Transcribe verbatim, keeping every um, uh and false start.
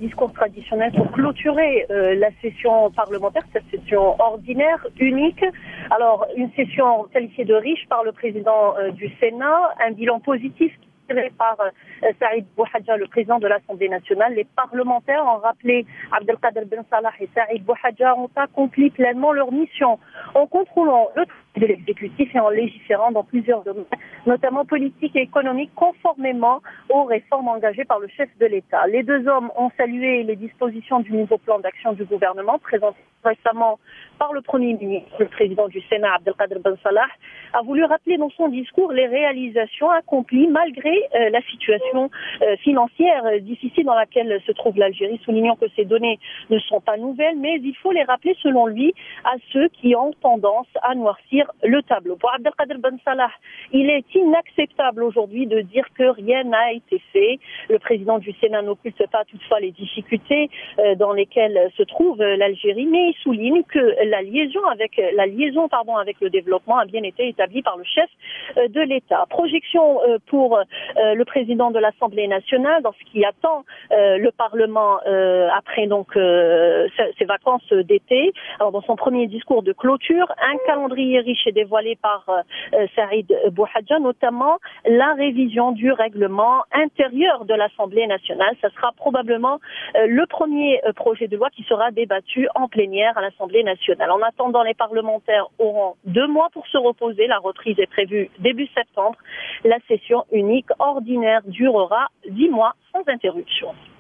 discours traditionnel pour clôturer euh, la session parlementaire, cette session ordinaire, unique. Alors, une session qualifiée de riche par le président euh, du Sénat, un bilan positif tiré par euh, Saïd Bouhadja, le président de l'Assemblée nationale. Les parlementaires ont rappelé Abdelkader Ben Salah et Saïd Bouhadja ont accompli pleinement leur mission en contrôlant le travail de l'exécutif et en légiférant dans plusieurs domaines, notamment politiques et économiques, conformément aux réformes engagées par le chef de l'État. Les deux hommes ont salué les dispositions du nouveau plan d'action du gouvernement présenté récemment par le Premier ministre. Le président du Sénat, Abdelkader Ben Salah, a voulu rappeler dans son discours les réalisations accomplies malgré euh, la situation euh, financière euh, difficile dans laquelle se trouve l'Algérie, soulignant que ces données ne sont pas nouvelles, mais il faut les rappeler selon lui à ceux qui ont tendance à noircir le tableau. Pour Abdelkader Ben Salah, il est inacceptable aujourd'hui de dire que rien n'a été fait. Le président du Sénat n'occulte pas toutefois les difficultés euh, dans lesquelles se trouve euh, l'Algérie, mais il souligne que la liaison avec la liaison pardon avec le développement a bien été établie par le chef euh, de l'État. Projection euh, pour euh, le président de l'Assemblée nationale dans ce qui attend euh, le Parlement euh, après donc euh, ces vacances d'été. Alors dans son premier discours de clôture, un calendrier riche est dévoilé par euh, Saïd Bouhadja, notamment la révision du règlement intérieur de l'Assemblée nationale. Ça sera probablement euh, le premier euh, projet de loi qui sera débattu en plénière à l'Assemblée nationale. En attendant, les parlementaires auront deux mois pour se reposer. La reprise est prévue début septembre. La session unique ordinaire durera dix mois sans interruption.